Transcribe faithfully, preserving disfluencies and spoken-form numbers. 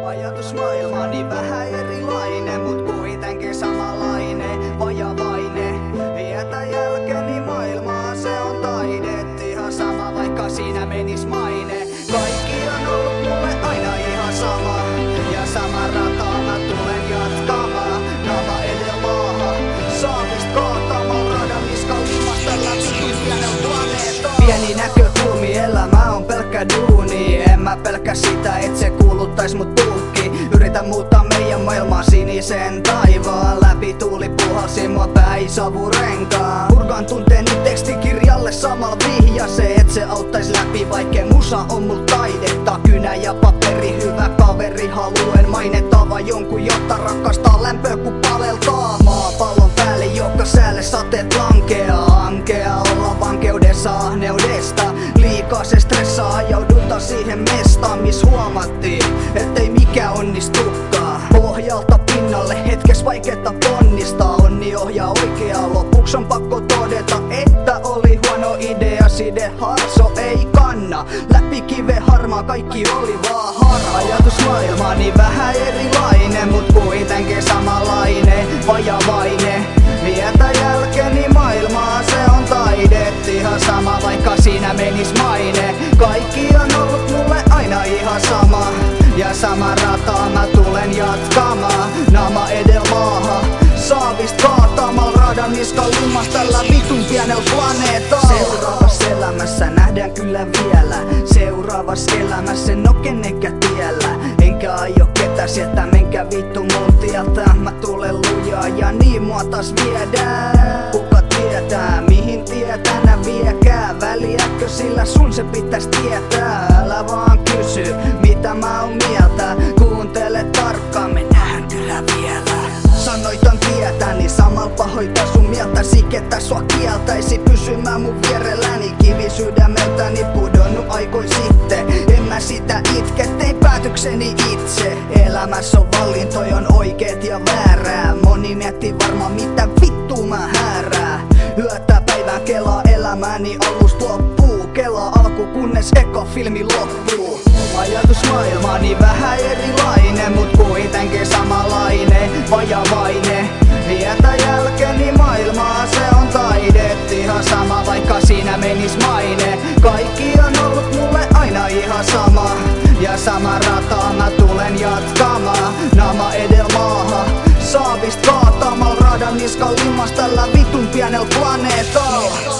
Ajatusmaailma niin vähän erilainen, mut kuitenkin samanlainen, vajavainen. Jätä jälkeni maailmaa, se on taidet, ihan sama vaikka siinä menis maine. Kaikki on ollut mulle aina ihan sama, ja sama rataa mä tulen jatkamaan. Nama edellä maahan, saavist kaatamaan radan niskan limastella vitun pienellä planeetalla. Pieni näkökulmi, elämä on pelkkä duuni. En mä pelkää sitä, et se kuuluttais mut tulkki. Yritän muuttaa meidän maailmaa sinisen taivaan läpi. Tuuli puhalsi mua päisavurenkaan. Purkan tunteeni tekstikirjalle samalla vihjase, et se auttais läpi, vaikke musa on mul taidetta. Kynä ja paperi, hyvä kaveri, haluen mainetta vaan jonkun, jotta rakastaa lämpöä ku paleltaa. Maapallon päälle, joka säälle sateet lankeaa. Ankea olla vankeudessa ahneudesta. Liikaa se stressaa, ajaudutaan siihen mestaan, miss huomattiin, ettei mikä onnistukaan. Pohjalta pinnalle, hetkes vaikeeta ponnistaa. Onni ohjaa oikeaa, lopuks on pakko todeta, että oli huono idea. Side harso ei kanna, läpi kive harmaa, kaikki oli vaan harha. Ajatusmaailma niin vähän erilainen, mut kuitenkin samanlainen, vajavainen. Vietä jälkeni maailmaa, se on taidet, ihan sama vaikka siinä menis maine. Kaikki on ollut mulle aina ihan sama, ja sama rataa mä tulen jatkamaan. Nama edellä maahan, saavist kaatamal radan niskan limas tällä vitun pienellä planeetalla. Seuraavassa elämässä nähdään kyllä vielä, seuraavassa elämässä en oo kenenkään tiellä. Enkä aio ketä sieltä, menkää vittu mun tieltä. Mä tulen lujaa ja niin mua taas viedään. Kuka tietää, mihin tie tänä viekää? Väliäkö sillä sun se pitäis tietää? Älä vaan kysy, mitä mä oon mieltä. Kuuntele tarkkaan, me nähdään kyllä vielä. Sanoitan tietäni, samal pahoita sun mieltäsi, ketä sua kieltäisi pysymään mun vierelläni. Kivi sydämeltäni pudonnut aikoi sitten, en mä sitä itke, tein päätökseni itse. Elämässä on valintoja, on oikeet ja väärää. Moni miettii varmaan mitä vittu mä häärää. Yötä päivän kelaa elämäni alusta loppuu. Kelaa alku kunnes eka filmi loppuu. Ajatusmaailma niin vähän erilainen, mut kuitenkin samanlainen, vajavainen. Vietä jälkeni maailmaa, se on taidet, ihan sama vaikka siinä menis maine. Kaikki on ollut mulle aina ihan sama, ja sama rataa mä tulen jatkamaan. Nama edellä maahan, saavist kaatamal radan niskan limas tällä vitun pienellä planeetalla.